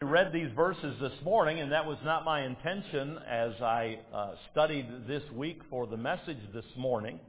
read these verses this morning, and that was not my intention as I studied this week for the message this morning.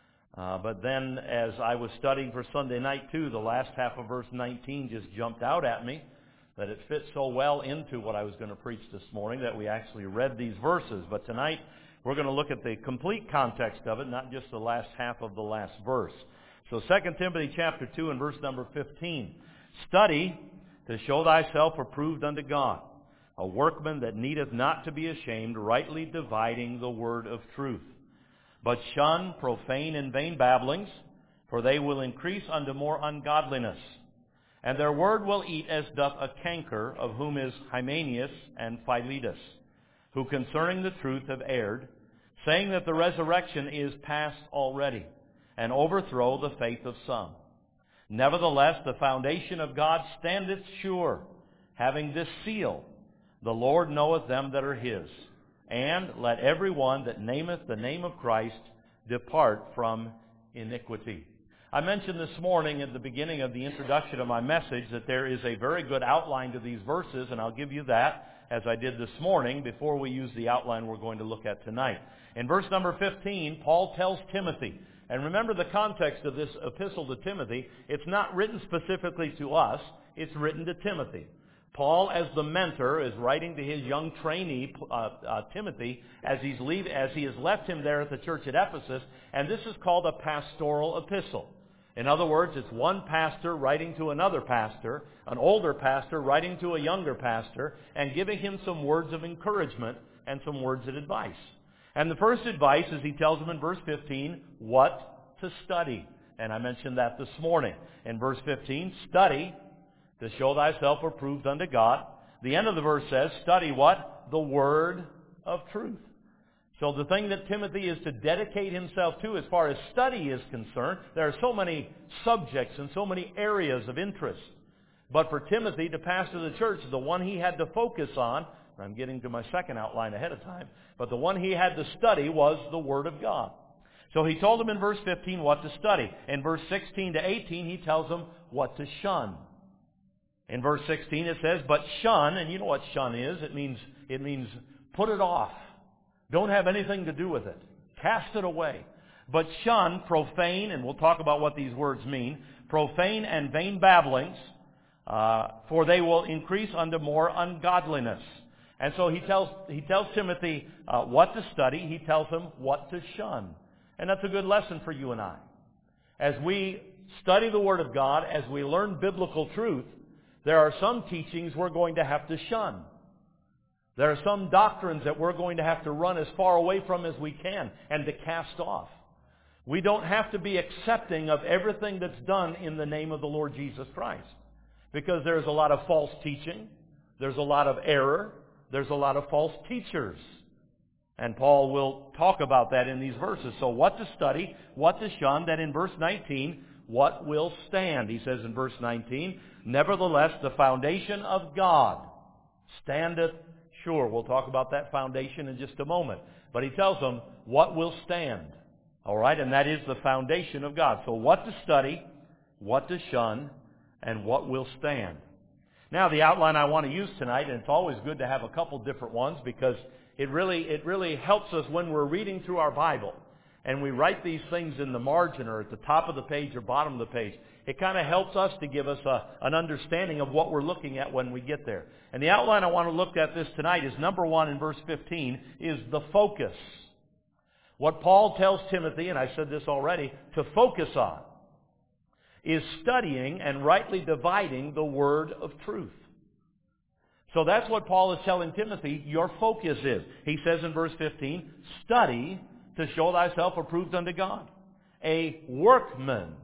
But then as I was studying for Sunday night too, the last half of verse 19 just jumped out at me, that it fits so well into what I was going to preach this morning that we actually read these verses. But tonight we're going to look at the complete context of it, not just the last half of the last verse. So 2 Timothy chapter 2 and verse number 15. Study to show thyself approved unto God, a workman that needeth not to be ashamed, rightly dividing the word of truth. But shun profane and vain babblings, for they will increase unto more ungodliness. And their word will eat as doth a canker, of whom is Hymenaeus and Philetus, who concerning the truth have erred, saying that the resurrection is past already, and overthrow the faith of some. Nevertheless, the foundation of God standeth sure, having this seal, the Lord knoweth them that are his. And let every one that nameth the name of Christ depart from iniquity. I mentioned this morning at the beginning of the introduction of my message that there is a very good outline to these verses, and I'll give you that as I did this morning before we use the outline we're going to look at tonight. In verse number 15, Paul tells Timothy, and remember the context of this epistle to Timothy, it's not written specifically to us, it's written to Timothy. Paul, as the mentor, is writing to his young trainee, Timothy, as he has left him there at the church at Ephesus, and this is called a pastoral epistle. In other words, it's one pastor writing to another pastor, an older pastor writing to a younger pastor, and giving him some words of encouragement and some words of advice. And the first advice is he tells him in verse 15 what to study. And I mentioned that this morning. In verse 15, study to show thyself approved unto God. The end of the verse says, study what? The word of truth. So the thing that Timothy is to dedicate himself to as far as study is concerned, there are so many subjects and so many areas of interest. But for Timothy to pastor the church, the one he had to focus on, I'm getting to my second outline ahead of time, but the one he had to study was the Word of God. So he told him in verse 15 what to study. In verse 16 to 18, he tells him what to shun. In verse 16 it says, but shun, and you know what shun is. It means put it off. Don't have anything to do with it. Cast it away. But shun profane, and we'll talk about what these words mean, profane and vain babblings, for they will increase unto more ungodliness. And so he tells Timothy what to study. He tells him what to shun. And that's a good lesson for you and I. As we study the Word of God, as we learn biblical truth, there are some teachings we're going to have to shun. There are some doctrines that we're going to have to run as far away from as we can and to cast off. We don't have to be accepting of everything that's done in the name of the Lord Jesus Christ, because there's a lot of false teaching, there's a lot of error, there's a lot of false teachers. And Paul will talk about that in these verses. So what to study, what to shun, then in verse 19, what will stand? He says in verse 19, nevertheless, the foundation of God standeth sure. We'll talk about that foundation in just a moment. But he tells them what will stand. All right, and that is the foundation of God. So what to study, what to shun, and what will stand. Now the outline I want to use tonight, and it's always good to have a couple different ones because it really helps us when we're reading through our Bible and we write these things in the margin or at the top of the page or bottom of the page. It kind of helps us to give us an understanding of what we're looking at when we get there. And the outline I want to look at this tonight is number one in verse 15 is the focus. What Paul tells Timothy, and I said this already, to focus on is studying and rightly dividing the word of truth. So that's what Paul is telling Timothy your focus is. He says in verse 15, study to show thyself approved unto God, a workman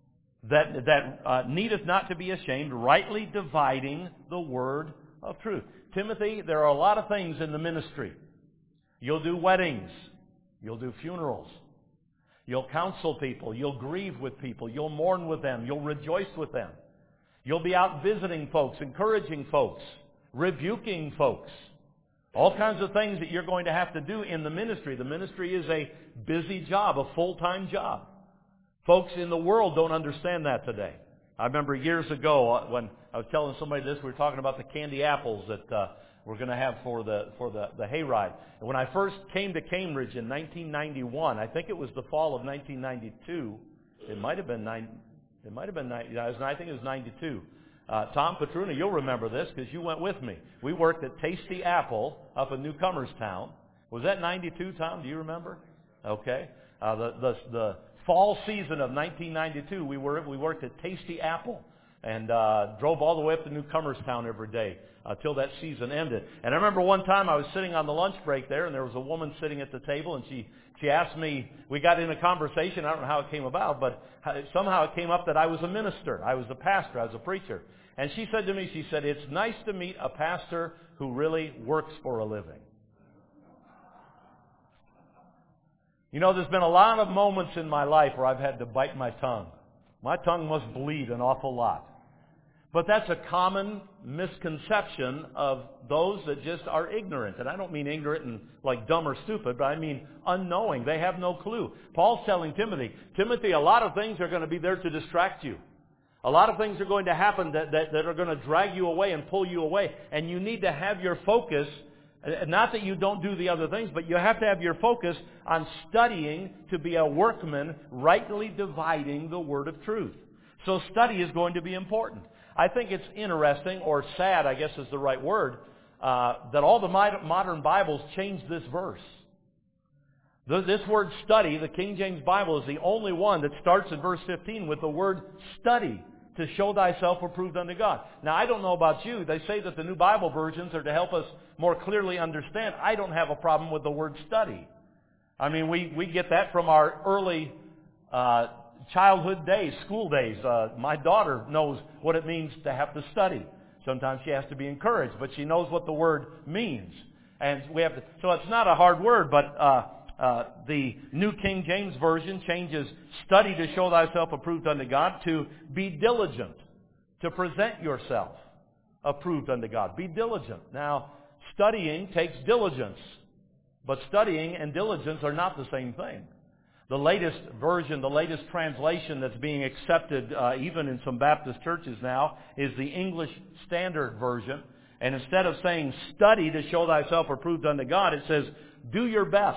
that needeth not to be ashamed, rightly dividing the word of truth. Timothy, there are a lot of things in the ministry. You'll do weddings. You'll do funerals. You'll counsel people. You'll grieve with people. You'll mourn with them. You'll rejoice with them. You'll be out visiting folks, encouraging folks, rebuking folks. All kinds of things that you're going to have to do in the ministry. The ministry is a busy job, a full-time job. Folks in the world don't understand that today. I remember years ago when I was telling somebody this, we were talking about the candy apples that we're going to have for the hayride. And when I first came to Cambridge in 1991, I think it was the fall of 1992. It might have been I think it was 92. Tom Petruna, you'll remember this because you went with me. We worked at Tasty Apple up in Newcomerstown. Was that 92, Tom? Do you remember? Okay. The fall season of 1992, we worked at Tasty Apple and drove all the way up to Newcomerstown every day till that season ended. And I remember one time I was sitting on the lunch break there, and there was a woman sitting at the table, and she asked me, we got in a conversation, I don't know how it came about, but somehow it came up that I was a minister, I was a pastor, I was a preacher. And she said to me, she said, "It's nice to meet a pastor who really works for a living." You know, there's been a lot of moments in my life where I've had to bite my tongue. My tongue must bleed an awful lot. But that's a common misconception of those that just are ignorant. And I don't mean ignorant and like dumb or stupid, but I mean unknowing. They have no clue. Paul's telling Timothy, a lot of things are going to be there to distract you. A lot of things are going to happen that are going to drag you away and pull you away. And you need to have your focus. Not that you don't do the other things, but you have to have your focus on studying to be a workman, rightly dividing the word of truth. So study is going to be important. I think it's interesting, or sad, I guess is the right word, that all the modern Bibles change this verse. This word study, the King James Bible, is the only one that starts in verse 15 with the word study, to show thyself approved unto God. Now, I don't know about you. They say that the new Bible versions are to help us more clearly understand. I don't have a problem with the word study. I mean, we get that from our early childhood days, school days. My daughter knows what it means to have to study. Sometimes she has to be encouraged, but she knows what the word means. And we have to, so it's not a hard word, but the New King James Version changes study to show thyself approved unto God to be diligent, to present yourself approved unto God. Be diligent. Now, studying takes diligence, but studying and diligence are not the same thing. The latest version, the latest translation that's being accepted even in some Baptist churches now is the English Standard Version. And instead of saying study to show thyself approved unto God, it says do your best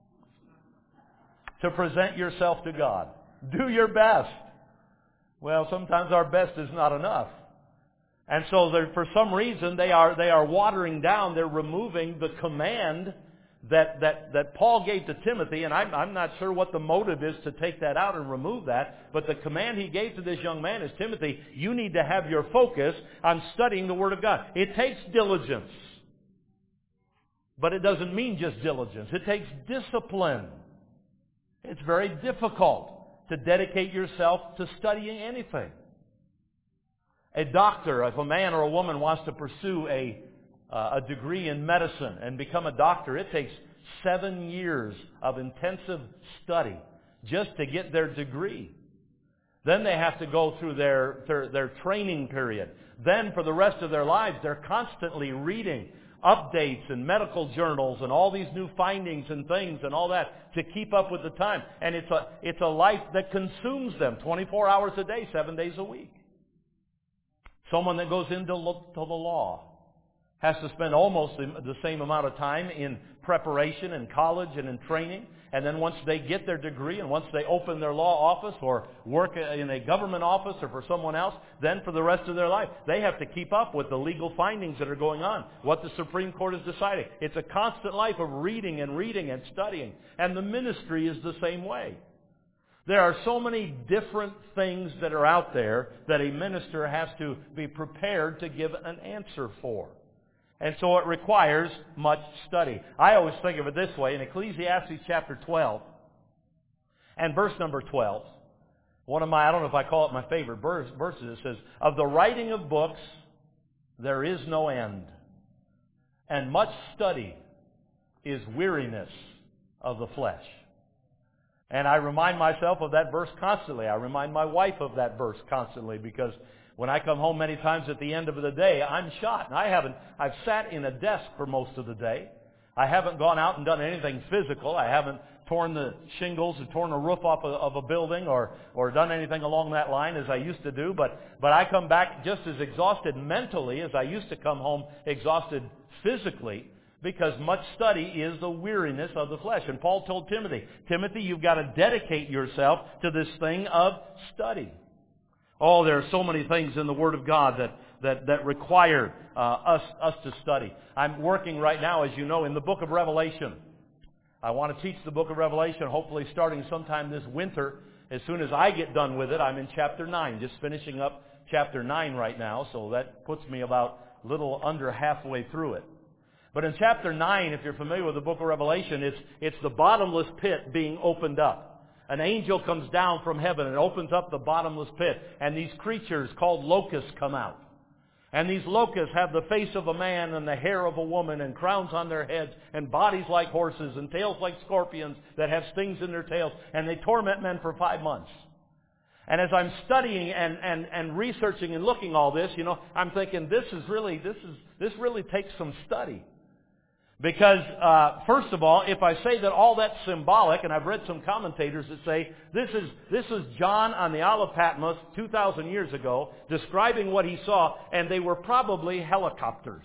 to present yourself to God. Do your best. Well, sometimes our best is not enough. And so for some reason they are watering down, they're removing the command that Paul gave to Timothy, and I'm not sure what the motive is to take that out and remove that, but the command he gave to this young man is, Timothy, you need to have your focus on studying the Word of God. It takes diligence. But it doesn't mean just diligence. It takes discipline. It's very difficult to dedicate yourself to studying anything. A doctor, if a man or a woman wants to pursue a degree in medicine and become a doctor, it takes 7 years of intensive study just to get their degree. Then they have to go through their training period. Then for the rest of their lives, they're constantly reading updates and medical journals and all these new findings and things and all that to keep up with the time. And it's a life that consumes them 24 hours a day, 7 days a week. Someone that goes into the law has to spend almost the same amount of time in preparation and college and in training. And then once they get their degree and once they open their law office or work in a government office or for someone else, then for the rest of their life, they have to keep up with the legal findings that are going on, what the Supreme Court is deciding. It's a constant life of reading and studying. And the ministry is the same way. There are so many different things that are out there that a minister has to be prepared to give an answer for. And so it requires much study. I always think of it this way. In Ecclesiastes chapter 12 and verse number 12, one of my, I don't know if I call it my favorite verses, it says, of the writing of books there is no end, and much study is weariness of the flesh. And I remind myself of that verse constantly. I remind my wife of that verse constantly because when I come home many times at the end of the day, I'm shot. And I've sat in a desk for most of the day. I haven't gone out and done anything physical. I haven't torn the shingles and torn the roof off of a building or done anything along that line as I used to do. But I come back just as exhausted mentally as I used to come home exhausted physically, because much study is the weariness of the flesh. And Paul told Timothy, you've got to dedicate yourself to this thing of study. Oh, there are so many things in the Word of God that require us to study. I'm working right now, as you know, in the book of Revelation. I want to teach the book of Revelation, hopefully starting sometime this winter. As soon as I get done with it, I'm in chapter 9, just finishing up chapter 9 right now, so that puts me about a little under halfway through it. But in chapter 9, if you're familiar with the book of Revelation, it's the bottomless pit being opened up. An angel comes down from heaven and opens up the bottomless pit, and these creatures called locusts come out. And these locusts have the face of a man and the hair of a woman and crowns on their heads and bodies like horses and tails like scorpions that have stings in their tails, and they torment men for 5 months. And as I'm studying and researching and looking all this, I'm thinking this really takes some study. Because, first of all, if I say that all that's symbolic, and I've read some commentators that say this is John on the Isle of Patmos 2,000 years ago describing what he saw, and they were probably helicopters.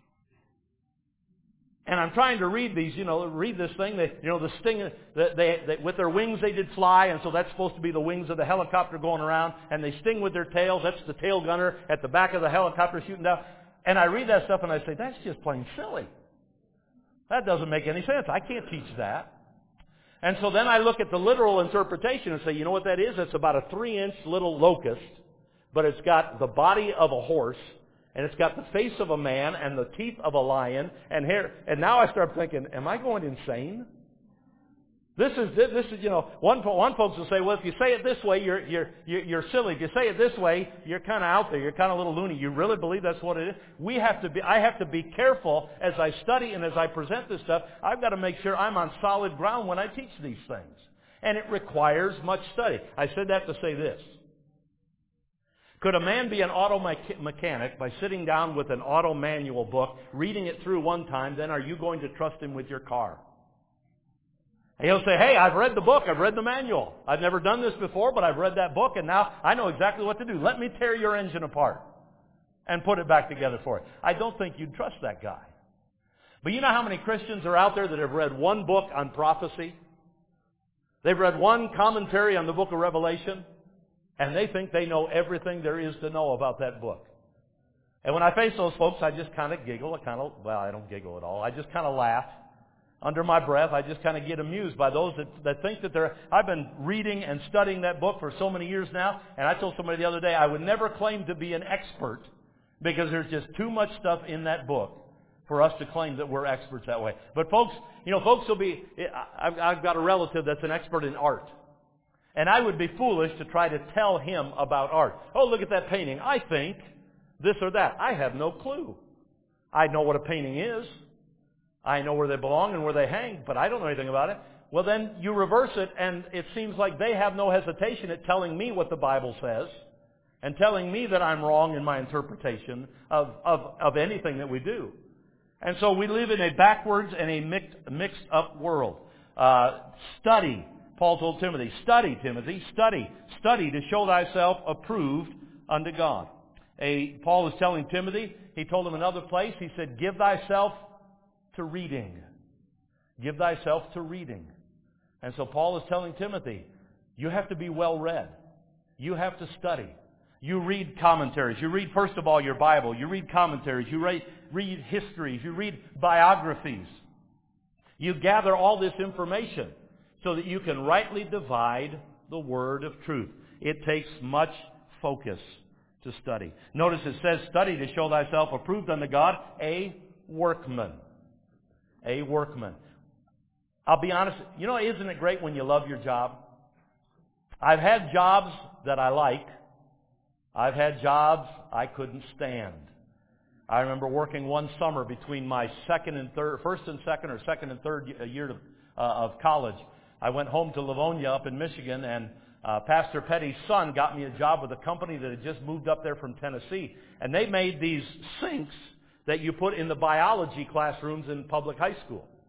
And I'm trying to read these, read this thing. The sting, they with their wings they did fly, and so that's supposed to be the wings of the helicopter going around, and they sting with their tails. That's the tail gunner at the back of the helicopter shooting down. And I read that stuff and I say, that's just plain silly. That doesn't make any sense. I can't teach that. And so then I look at the literal interpretation and say, you know what that is? It's about a 3-inch little locust, but it's got the body of a horse, and it's got the face of a man and the teeth of a lion and hair. And now I start thinking, am I going insane? This is one folks will say, well, if you say it this way, you're silly. If you say it this way, you're kind of out there. You're kind of a little loony. You really believe that's what it is? I have to be careful as I study and as I present this stuff. I've got to make sure I'm on solid ground when I teach these things. And it requires much study. I said that to say this. Could a man be an auto mechanic by sitting down with an auto manual book, reading it through one time, then are you going to trust him with your car? And he'll say, hey, I've read the book, I've read the manual. I've never done this before, but I've read that book, and now I know exactly what to do. Let me tear your engine apart and put it back together for you. I don't think you'd trust that guy. But you know how many Christians are out there that have read one book on prophecy? They've read one commentary on the book of Revelation, and they think they know everything there is to know about that book. And when I face those folks, I just kind of giggle. I don't giggle at all. I just kind of laugh. Under my breath, I just kind of get amused by those that think that I've been reading and studying that book for so many years now, and I told somebody the other day I would never claim to be an expert because there's just too much stuff in that book for us to claim that we're experts that way. But folks will be, I've got a relative that's an expert in art. And I would be foolish to try to tell him about art. Oh, look at that painting. I think this or that. I have no clue. I know what a painting is. I know where they belong and where they hang, but I don't know anything about it. Well, then you reverse it, and it seems like they have no hesitation at telling me what the Bible says and telling me that I'm wrong in my interpretation of anything that we do. And so we live in a backwards and a mixed up world. Study. Paul told Timothy, study, Timothy, study. Study to show thyself approved unto God. Paul was telling Timothy, he told him another place, he said, give thyself to reading. Give thyself to reading. And so Paul is telling Timothy, you have to be well read. You have to study. You read commentaries. You read, first of all, your Bible. You read commentaries. You read histories. You read biographies. You gather all this information so that you can rightly divide the word of truth. It takes much focus to study. Notice it says, study to show thyself approved unto God, a workman. A workman. I'll be honest, isn't it great when you love your job? I've had jobs that I like. I've had jobs I couldn't stand. I remember working one summer between my first and third year of college. I went home to Livonia up in Michigan, and Pastor Petty's son got me a job with a company that had just moved up there from Tennessee. And they made these sinks that you put in the biology classrooms in public high school.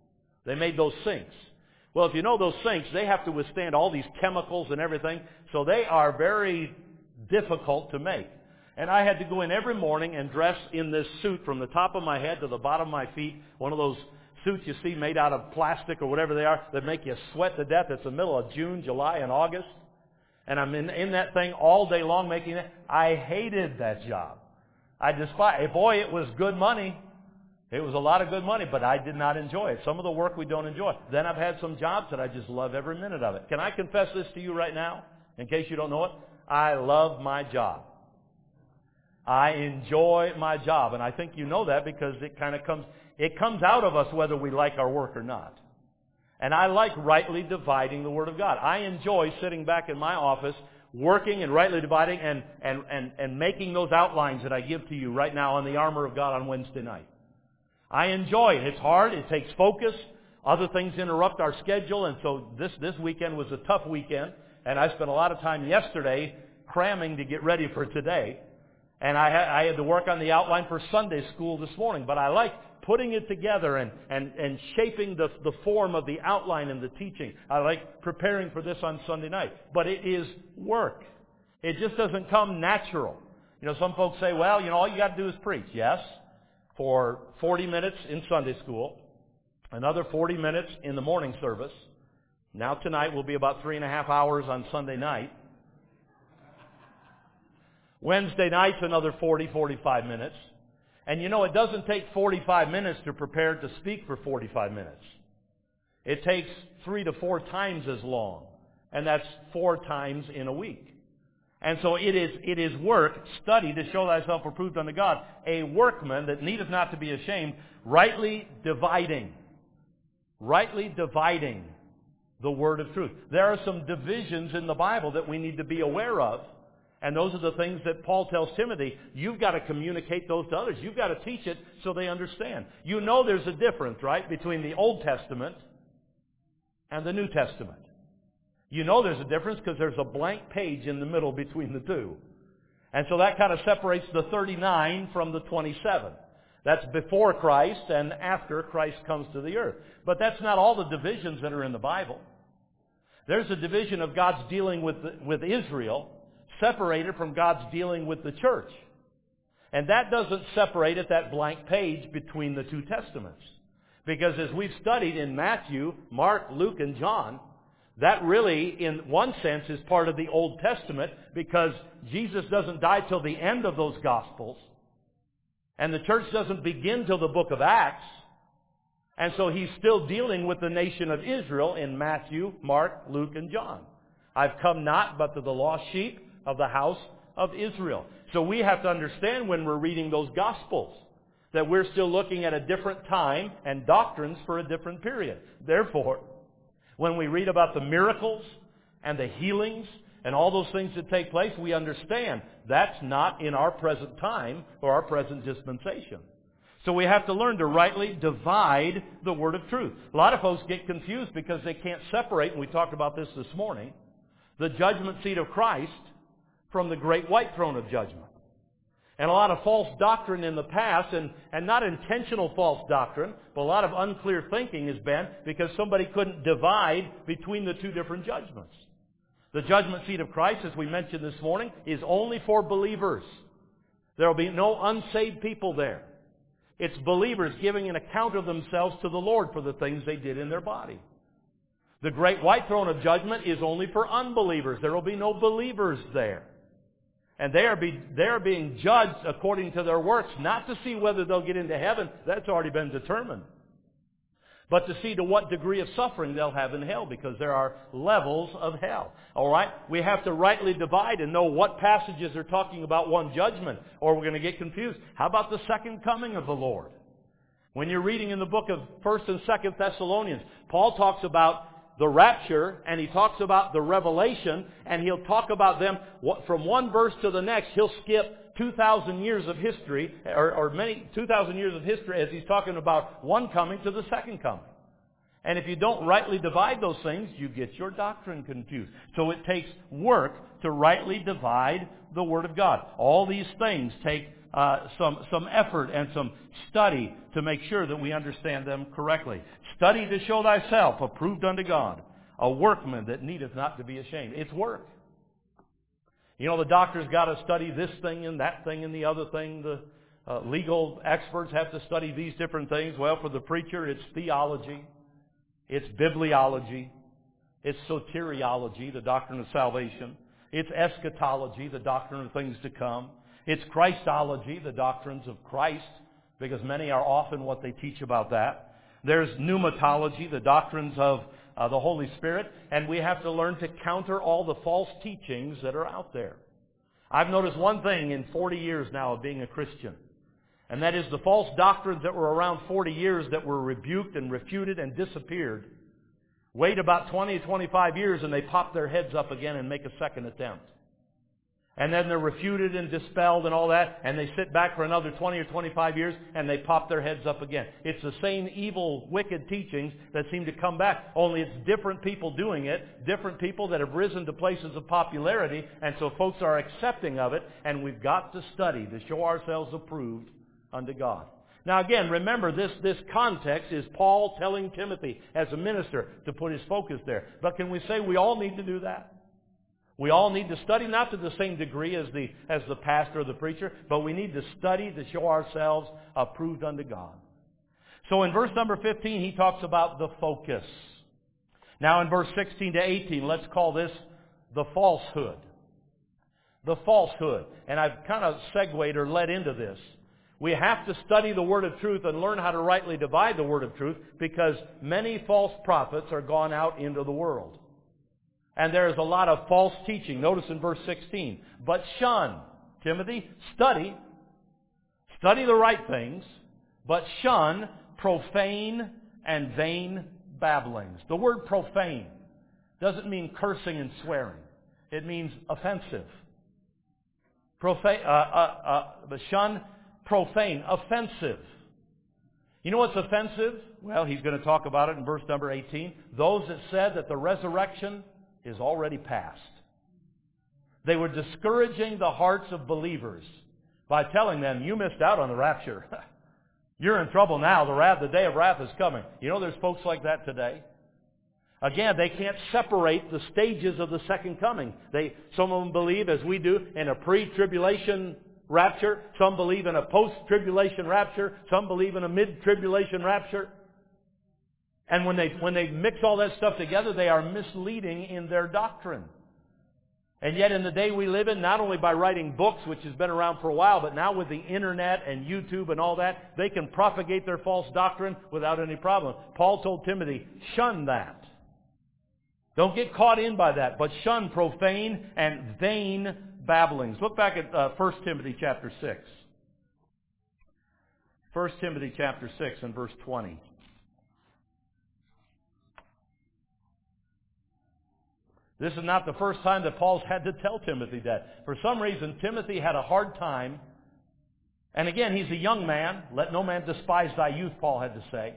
They made those sinks. Well, if you know those sinks, they have to withstand all these chemicals and everything, so they are very difficult to make. And I had to go in every morning and dress in this suit from the top of my head to the bottom of my feet, one of those suits you see made out of plastic or whatever they are that make you sweat to death. It's the middle of June, July, and August. And I'm in that thing all day long making it. I hated that job. I despised it. Boy, it was good money. It was a lot of good money, but I did not enjoy it. Some of the work we don't enjoy. Then I've had some jobs that I just love every minute of it. Can I confess this to you right now, in case you don't know it? I love my job. I enjoy my job, and I think you know that because it comes out of us whether we like our work or not. And I like rightly dividing the Word of God. I enjoy sitting back in my office, working and rightly dividing and making those outlines that I give to you right now on the armor of God on Wednesday night. I enjoy it. It's hard. It takes focus. Other things interrupt our schedule, and so this weekend was a tough weekend, and I spent a lot of time yesterday cramming to get ready for today. And I had to work on the outline for Sunday school this morning, but I like putting it together and shaping the form of the outline and the teaching. I like preparing for this on Sunday night. But it is work. It just doesn't come natural. You know, some folks say, well, you know, all you got to do is preach. Yes, for 40 minutes in Sunday school, another 40 minutes in the morning service. Now tonight will be about 3.5 hours on Sunday night. Wednesday night's another 45 minutes. And you know, it doesn't take 45 minutes to prepare to speak for 45 minutes. It takes 3 to 4 times as long. And that's 4 times in a week. And so it is work, study to show thyself approved unto God, a workman that needeth not to be ashamed, rightly dividing the word of truth. There are some divisions in the Bible that we need to be aware of. And those are the things that Paul tells Timothy. You've got to communicate those to others. You've got to teach it so they understand. You know there's a difference, right, between the Old Testament and the New Testament. You know there's a difference because there's a blank page in the middle between the two. And so that kind of separates the 39 from the 27. That's before Christ and after Christ comes to the earth. But that's not all the divisions that are in the Bible. There's a division of God's dealing with Israel, separated from God's dealing with the church. And that doesn't separate at that blank page between the two testaments. Because as we've studied in Matthew, Mark, Luke, and John, that really, in one sense, is part of the Old Testament because Jesus doesn't die till the end of those Gospels. And the church doesn't begin till the book of Acts. And so he's still dealing with the nation of Israel in Matthew, Mark, Luke, and John. I've come not but to the lost sheep of the house of Israel. So we have to understand when we're reading those Gospels that we're still looking at a different time and doctrines for a different period. Therefore, when we read about the miracles and the healings and all those things that take place, we understand that's not in our present time or our present dispensation. So we have to learn to rightly divide the word of truth. A lot of folks get confused because they can't separate, and we talked about this morning, the judgment seat of Christ from the great white throne of judgment. And a lot of false doctrine in the past, and not intentional false doctrine, but a lot of unclear thinking has been because somebody couldn't divide between the two different judgments. The judgment seat of Christ, as we mentioned this morning, is only for believers. There will be no unsaved people there. It's believers giving an account of themselves to the Lord for the things they did in their body. The great white throne of judgment is only for unbelievers. There will be no believers there. And they are being judged according to their works, not to see whether they'll get into heaven. That's already been determined. But to see to what degree of suffering they'll have in hell, because there are levels of hell. All right? We have to rightly divide and know what passages are talking about one judgment, or we're going to get confused. How about the second coming of the Lord? When you're reading in the book of 1st and 2nd Thessalonians, Paul talks about the rapture, and he talks about the revelation, and he'll talk about them from one verse to the next. He'll skip 2,000 years of history, or many 2,000 years of history as he's talking about one coming to the second coming. And if you don't rightly divide those things, you get your doctrine confused. So it takes work to rightly divide the Word of God. All these things take some effort and some study to make sure that we understand them correctly. Study to show thyself approved unto God, a workman that needeth not to be ashamed. It's work. You know, the doctor's got to study this thing and that thing and the other thing. The legal experts have to study these different things. Well, for the preacher, it's theology, it's bibliology, it's soteriology, the doctrine of salvation. It's eschatology, the doctrine of things to come. It's Christology, the doctrines of Christ, because many are often what they teach about that. There's pneumatology, the doctrines of the Holy Spirit, and we have to learn to counter all the false teachings that are out there. I've noticed one thing in 40 years now of being a Christian, and that is the false doctrines that were around 40 years that were rebuked and refuted and disappeared. Wait about 20 to 25 years and they pop their heads up again and make a second attempt. And then they're refuted and dispelled and all that, and they sit back for another 20 or 25 years and they pop their heads up again. It's the same evil, wicked teachings that seem to come back, only it's different people doing it, different people that have risen to places of popularity, and so folks are accepting of it, and we've got to study to show ourselves approved unto God. Now again, remember this context is Paul telling Timothy as a minister to put his focus there. But can we say we all need to do that? We all need to study, not to the same degree as the pastor or the preacher, but we need to study to show ourselves approved unto God. So in verse number 15, he talks about the focus. Now in verse 16 to 18, let's call this the falsehood. The falsehood. And I've kind of segued or led into this. We have to study the word of truth and learn how to rightly divide the word of truth, because many false prophets are gone out into the world. And there is a lot of false teaching. Notice in verse 16. But shun, Timothy, study the right things, but shun profane and vain babblings. The word profane doesn't mean cursing and swearing. It means offensive. Shun profane, offensive. You know what's offensive? Well, he's going to talk about it in verse number 18. Those that said that the resurrection is already past. They were discouraging the hearts of believers by telling them, you missed out on the rapture. You're in trouble now. The day of wrath is coming. You know there's folks like that today. Again, they can't separate the stages of the second coming. Some of them believe, as we do, in a pre-tribulation rapture. Some believe in a post-tribulation rapture. Some believe in a mid-tribulation rapture. And when they mix all that stuff together, they are misleading in their doctrine. And yet in the day we live in, not only by writing books, which has been around for a while, but now with the internet and YouTube and all that, they can propagate their false doctrine without any problem. Paul told Timothy, shun that. Don't get caught in by that, but shun profane and vain babblings. Look back at 1 Timothy chapter 6. 1 Timothy chapter 6 and verse 20. This is not the first time that Paul's had to tell Timothy that. For some reason, Timothy had a hard time. And again, he's a young man. Let no man despise thy youth, Paul had to say.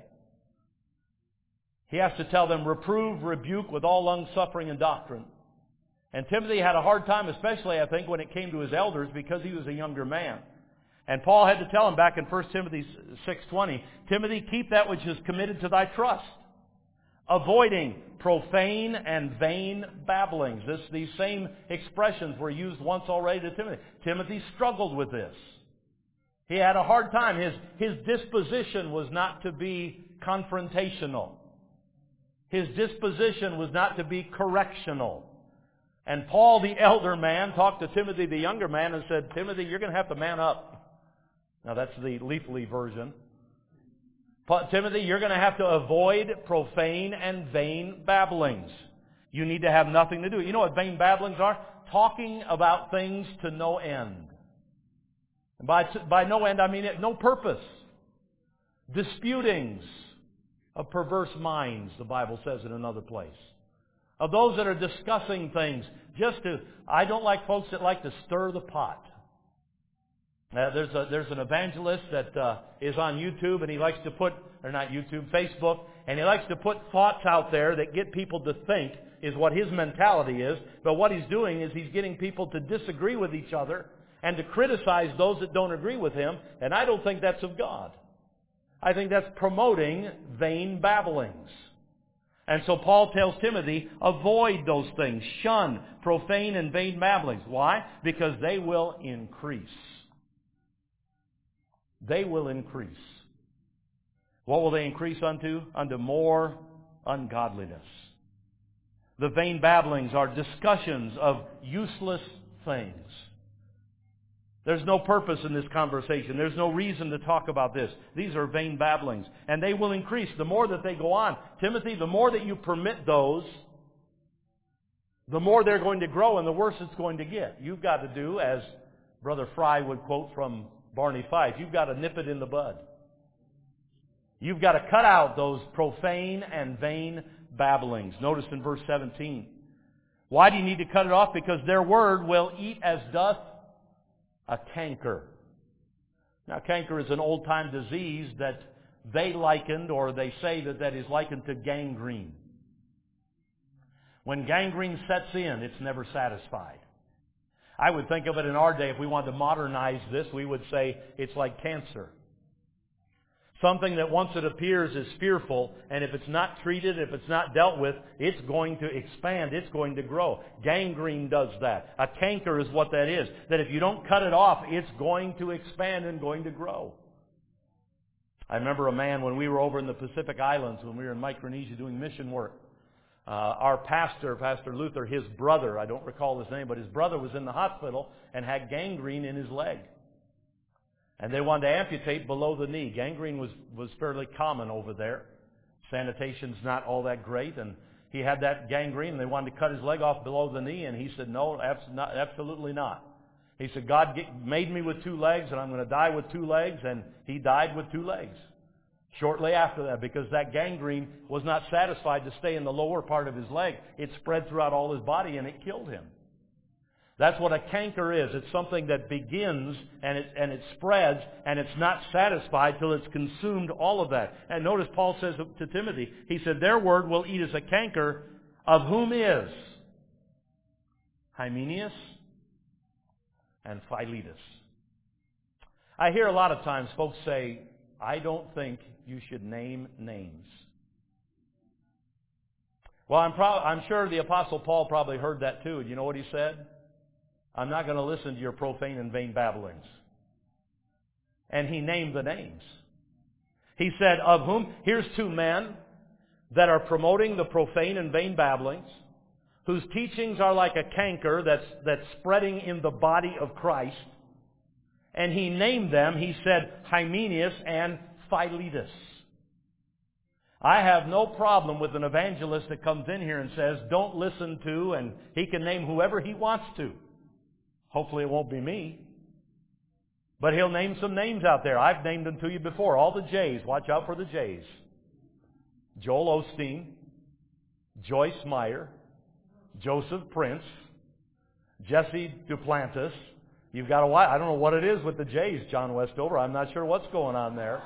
He has to tell them, reprove, rebuke with all long-suffering and doctrine. And Timothy had a hard time, especially, I think, when it came to his elders, because he was a younger man. And Paul had to tell him back in 1 Timothy 6:20, Timothy, keep that which is committed to thy trust, avoiding profane and vain babblings. These same expressions were used once already to Timothy. Timothy struggled with this. He had a hard time. His disposition was not to be confrontational. His disposition was not to be correctional. And Paul, the elder man, talked to Timothy, the younger man, and said, Timothy, you're going to have to man up. Now that's the Leafly version. Timothy, you're going to have to avoid profane and vain babblings. You need to have nothing to do. You know what vain babblings are? Talking about things to no end. And by no end, I mean no purpose. Disputings of perverse minds, the Bible says in another place. Of those that are discussing things. I don't like folks that like to stir the pot. There's an evangelist that is on YouTube, and he likes to Facebook, and he likes to put thoughts out there that get people to think is what his mentality is. But what he's doing is he's getting people to disagree with each other and to criticize those that don't agree with him, and I don't think that's of God. I think that's promoting vain babblings. And so Paul tells Timothy, avoid those things. Shun profane and vain babblings. Why? Because they will increase. They will increase. What will they increase unto? Unto more ungodliness. The vain babblings are discussions of useless things. There's no purpose in this conversation. There's no reason to talk about this. These are vain babblings. And they will increase the more that they go on. Timothy, the more that you permit those, the more they're going to grow and the worse it's going to get. You've got to do, as Brother Fry would quote from Barney Fife, you've got to nip it in the bud. You've got to cut out those profane and vain babblings. Notice in verse 17. Why do you need to cut it off? Because their word will eat as doth a canker. Now, canker is an old-time disease that they likened, or they say that is likened to gangrene. When gangrene sets in, it's never satisfied. I would think of it in our day, if we wanted to modernize this, we would say it's like cancer. Something that once it appears is fearful, and if it's not treated, if it's not dealt with, it's going to expand, it's going to grow. Gangrene does that. A canker is what that is. That if you don't cut it off, it's going to expand and going to grow. I remember a man when we were over in the Pacific Islands, when we were in Micronesia doing mission work. Our pastor, Pastor Luther, his brother, I don't recall his name, but his brother was in the hospital and had gangrene in his leg. And they wanted to amputate below the knee. Gangrene was fairly common over there. Sanitation's not all that great. And he had that gangrene, and they wanted to cut his leg off below the knee. And he said, no, absolutely not. He said, God made me with 2 legs, and I'm going to die with 2 legs. And he died with 2 legs shortly after that, because that gangrene was not satisfied to stay in the lower part of his leg. It spread throughout all his body, and it killed him. That's what a canker is. It's something that begins and it spreads, and it's not satisfied till it's consumed all of that. And notice Paul says to Timothy, he said, their word will eat as a canker, of whom is Hymenaeus and Philetus. I hear a lot of times folks say, I don't think you should name names. Well, I'm sure the Apostle Paul probably heard that too. And you know what he said? I'm not going to listen to your profane and vain babblings. And he named the names. He said, of whom? Here's 2 men that are promoting the profane and vain babblings, whose teachings are like a canker that's spreading in the body of Christ. And he named them, he said, Hymenaeus and Philetus. I have no problem with an evangelist that comes in here and says, don't listen to, and he can name whoever he wants to. Hopefully it won't be me. But he'll name some names out there. I've named them to you before. All the J's. Watch out for the J's. Joel Osteen, Joyce Meyer, Joseph Prince, Jesse Duplantis. You've got I don't know what it is with the J's, John Westover. I'm not sure what's going on there.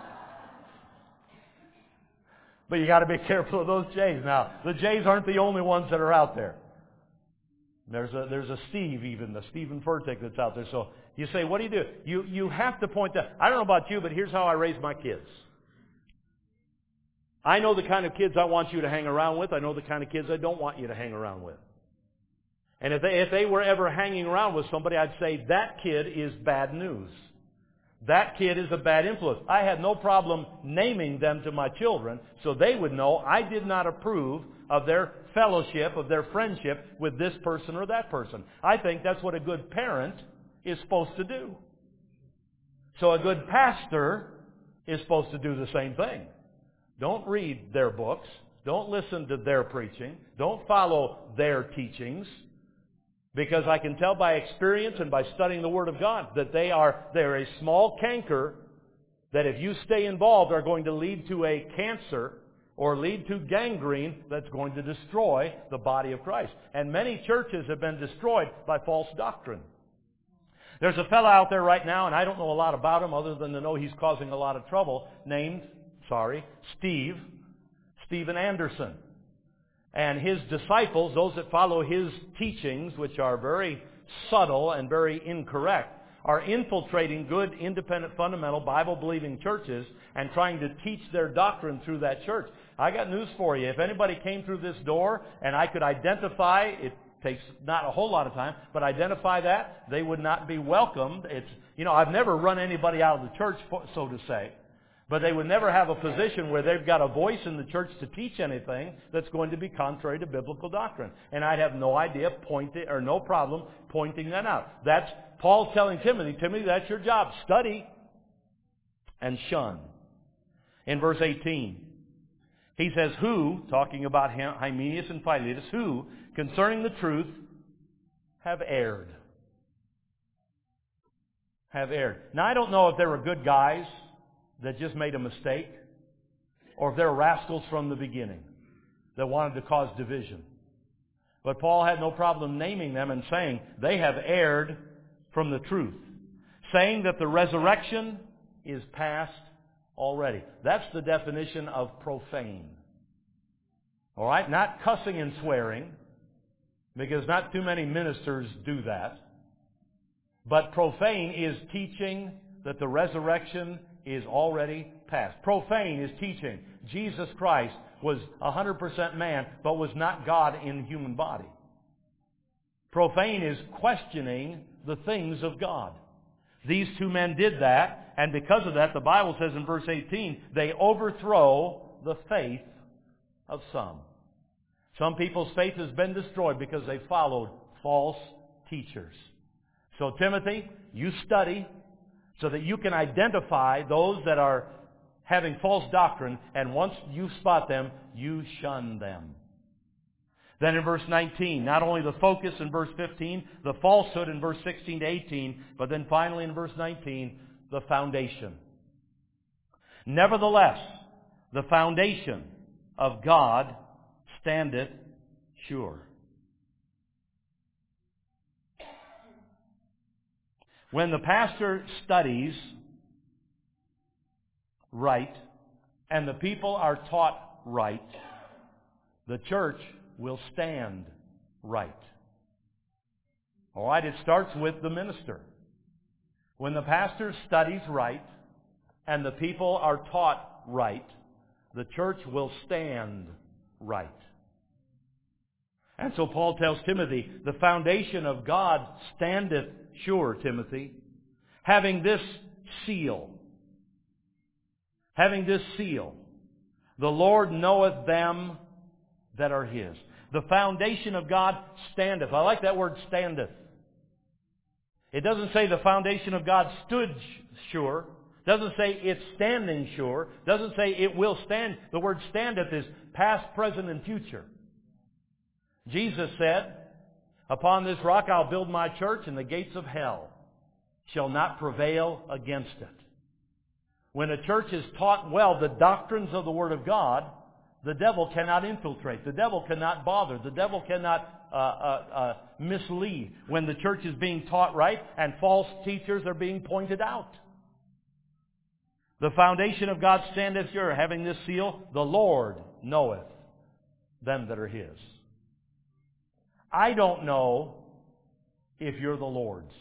But you got to be careful of those J's. Now, the J's aren't the only ones that are out there. There's a Steve even, the Stephen Furtick that's out there. So you say, what do you do? You have to point that. I don't know about you, but here's how I raise my kids. I know the kind of kids I want you to hang around with. I know the kind of kids I don't want you to hang around with. And if they were ever hanging around with somebody, I'd say that kid is bad news. That kid is a bad influence. I had no problem naming them to my children so they would know I did not approve of their fellowship, of their friendship with this person or that person. I think that's what a good parent is supposed to do. So a good pastor is supposed to do the same thing. Don't read their books. Don't listen to their preaching. Don't follow their teachings. Because I can tell by experience and by studying the Word of God that they're a small canker that if you stay involved are going to lead to a cancer or lead to gangrene that's going to destroy the body of Christ. And many churches have been destroyed by false doctrine. There's a fellow out there right now, and I don't know a lot about him other than to know he's causing a lot of trouble, named Steven Anderson. And his disciples, those that follow his teachings, which are very subtle and very incorrect, are infiltrating good, independent, fundamental, Bible-believing churches and trying to teach their doctrine through that church. I got news for you. If anybody came through this door and I could identify, it takes not a whole lot of time, but identify that, they would not be welcomed. I've never run anybody out of the church, so to say. But they would never have a position where they've got a voice in the church to teach anything that's going to be contrary to biblical doctrine. And I'd have no idea no problem pointing that out. That's Paul telling Timothy, that's your job. Study and shun. In verse 18, he says, who, talking about Hymenaeus and Philetus, who, concerning the truth, have erred. Have erred. Now, I don't know if they were good guys that just made a mistake, or if they're rascals from the beginning that wanted to cause division. But Paul had no problem naming them and saying they have erred from the truth, saying that the resurrection is past already. That's the definition of profane. All right? Not cussing and swearing, because not too many ministers do that. But profane is teaching that the resurrection is already past. Profane is teaching Jesus Christ was 100% man, but was not God in human body. Profane is questioning the things of God. These two men did that, and because of that, the Bible says in verse 18, they overthrow the faith of some. Some people's faith has been destroyed because they followed false teachers. So Timothy, you study so that you can identify those that are having false doctrine, and once you spot them, you shun them. Then in verse 19, not only the focus in verse 15, the falsehood in verse 16 to 18, but then finally in verse 19, the foundation. Nevertheless, the foundation of God standeth sure. When the pastor studies right and the people are taught right, the church will stand right. All right, it starts with the minister. When the pastor studies right and the people are taught right, the church will stand right. And so Paul tells Timothy, the foundation of God standeth sure, Timothy, having this seal. Having this seal. The Lord knoweth them that are His. The foundation of God standeth. I like that word standeth. It doesn't say the foundation of God stood sure. It doesn't say it's standing sure. It doesn't say it will stand. The word standeth is past, present, and future. Jesus said, upon this rock I'll build my church, and the gates of hell shall not prevail against it. When a church is taught well the doctrines of the Word of God, the devil cannot infiltrate. The devil cannot bother. The devil cannot mislead when the church is being taught right and false teachers are being pointed out. The foundation of God standeth sure, having this seal, the Lord knoweth them that are His. I don't know if you're the Lord's.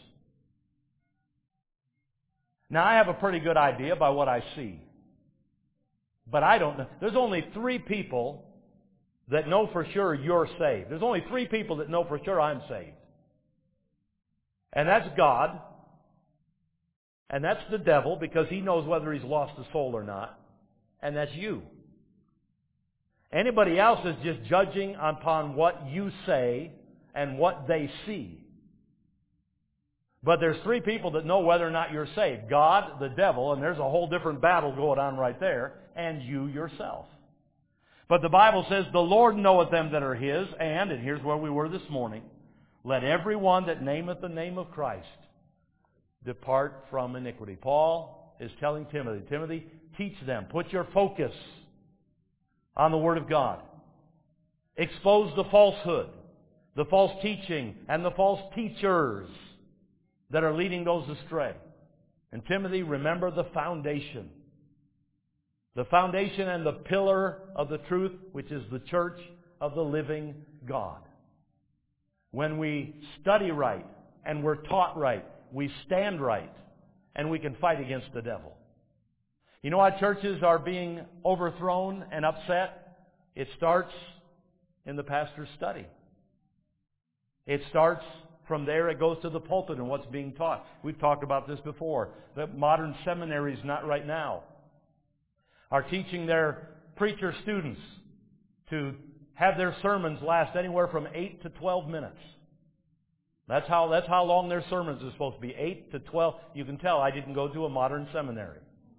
Now, I have a pretty good idea by what I see. But I don't know. There's only 3 people that know for sure you're saved. There's only 3 people that know for sure I'm saved. And that's God. And that's the devil, because he knows whether he's lost a soul or not. And that's you. Anybody else is just judging upon what you say and what they see. But there's 3 people that know whether or not you're saved. God, the devil, and there's a whole different battle going on right there, and you yourself. But the Bible says, the Lord knoweth them that are His, and here's where we were this morning, let every one that nameth the name of Christ depart from iniquity. Paul is telling Timothy, Timothy, teach them. Put your focus on the Word of God. Expose the falsehood, the false teaching, and the false teachers that are leading those astray. And Timothy, remember the foundation. The foundation and the pillar of the truth, which is the church of the living God. When we study right and we're taught right, we stand right, and we can fight against the devil. You know why churches are being overthrown and upset? It starts in the pastor's study. It starts from there, it goes to the pulpit and what's being taught. We've talked about this before. The modern seminaries, not right now, are teaching their preacher students to have their sermons last anywhere from 8 to 12 minutes. That's how long their sermons are supposed to be, 8 to 12. You can tell I didn't go to a modern seminary.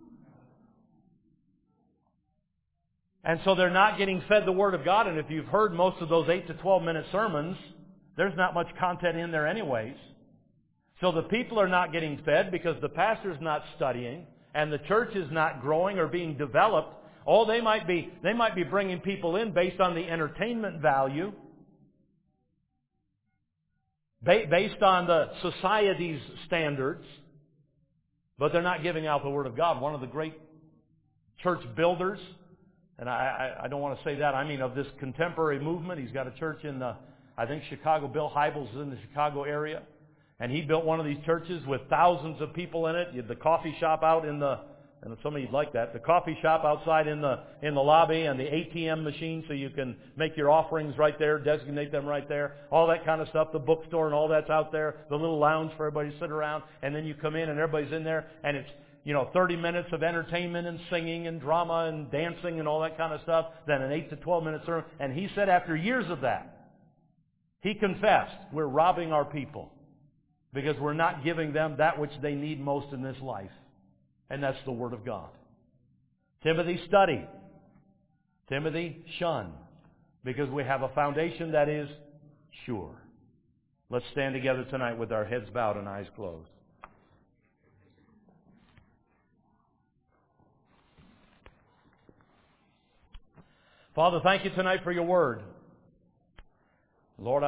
And so they're not getting fed the Word of God, and if you've heard most of those 8 to 12 minute sermons, there's not much content in there anyways. So the people are not getting fed because the pastor's not studying and the church is not growing or being developed. Oh, they might be bringing people in based on the entertainment value, based on the society's standards, but they're not giving out the Word of God. One of the great church builders, and I don't want to say that, I mean of this contemporary movement, he's got a church in I think Chicago. Bill Hybels is in the Chicago area. And he built one of these churches with thousands of people in it. You had the coffee shop out in the, and some of you'd like that, the coffee shop outside in the lobby, and the ATM machine so you can make your offerings right there, designate them right there, all that kind of stuff, the bookstore and all that's out there, the little lounge for everybody to sit around, and then you come in and everybody's in there, and it's 30 minutes of entertainment and singing and drama and dancing and all that kind of stuff, then an 8 to 12 minute sermon. And he said after years of that, he confessed, we're robbing our people because we're not giving them that which they need most in this life. And that's the Word of God. Timothy, study. Timothy, shun. Because we have a foundation that is sure. Let's stand together tonight with our heads bowed and eyes closed. Father, thank you tonight for your Word. Lord,